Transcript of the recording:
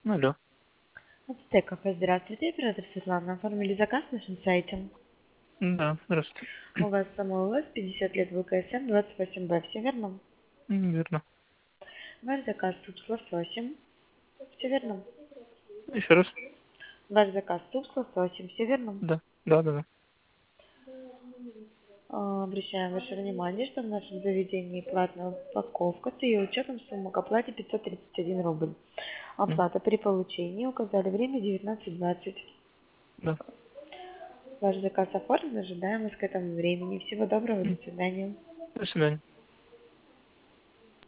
Алло. Ацтеков, здравствуйте, оператор Светлана. Оформили заказ на нашем сайте. Да, здравствуйте. У вас самой УВС 50 лет ВКСМ 28Б, все верно? Верно. Ваш заказ тут с лососем, все верно? Еще раз. Ваш заказ тут с лососем, все верно? Да. Да. Обращаем ваше внимание, что в нашем заведении платная упаковка с ее учетом сумма к оплате 531 рубль. М, Оплата при получении, указали время 19:20. Да. Ваш заказ оформлен, ожидаем вас к этому времени. Всего доброго, до М, свидания. До свидания.